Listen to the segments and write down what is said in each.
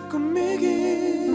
꾸미기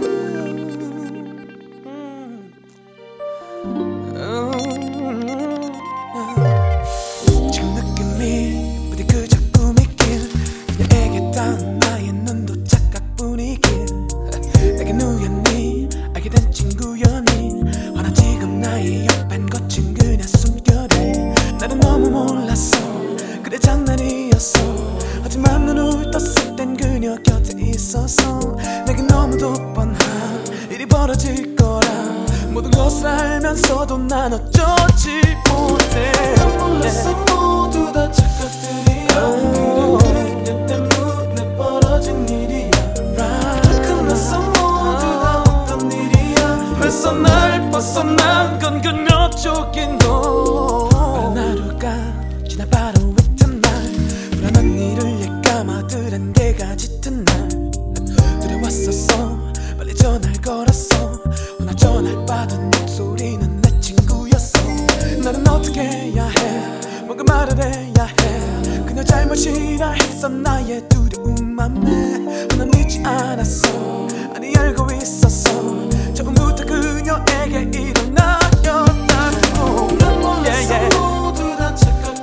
지금 느낌이 부디 그저 꿈이길 그녀에게 닿은 나의 눈도 착각뿐이길 내겐 우연히 알게 된 친구였니 허나 지금 나의 옆엔 거친 그녀 숨결에 나는 너무 몰랐어 그래 장난이었어 하지만 눈을 떴을 땐 그녀 곁에 있어서 내겐 너무도 뻔한 일이 벌어질 거라 모든 것을 알면서도 난 어쩌지 못해 난 몰랐어 모두 다 착각들이야 그래 그녀 때문에 벌어진 일이야 끝났어 모두 다 어떤 일이야 벌써 날 벗어난 건 그녀 쪽인 너 빠른 하루가 지나 바로 이튿날 불안한 일을 예감하더란 개가 짙은 날 두려웠었어 빨리 전화를 걸었어 허나 전화를 받은 목소리는 내 친구였어 나는 어떻게 해야 해 뭔가 말을 해야 해 그녀 잘못이라 했어 나의 두려운 맘에 허나 믿지 않았어 아니 알고 있었어 처음부터 그녀에게 이런 나였다고 난 몰랐어 모두 다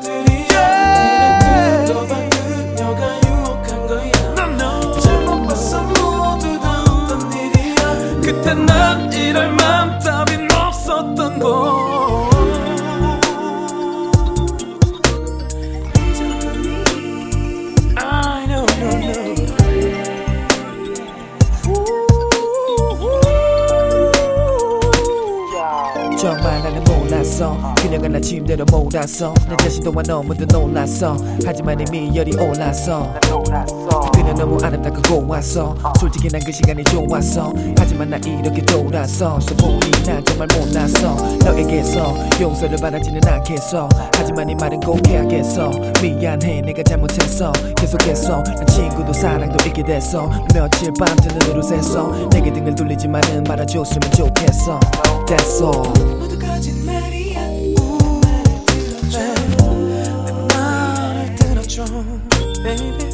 착각들이야 들어봐 그녀가 유혹한 거야 잘못 봤어 모두 다 어떤 일이야 그때 난 이럴 맘 따윈 없었던 거 I know, 정말 나는 몰랐어 그녀가 나 침대로 몰았어 내 자신도 너무도 놀랐어 하지만 이미 열이 올랐어 그녀 너무 아름답고 고왔어 솔직히 난 그 시간이 좋았어 하지만 나 이렇게 돌아서 보니 난 정말 몰랐어 너에게서 용서를 바라지는 않겠어 하지만 이 말은 꼭 해야겠어 미안해 내가 잘못했어 계속해서 난 친구도 사랑도 잊게 됐어 며칠 밤새 눈으로 샜어 내게 등을 돌리지만은 말아줬으면 좋겠어 That's all 모두 거짓말이야 내 말을 들어줘 내 말을 들어줘 baby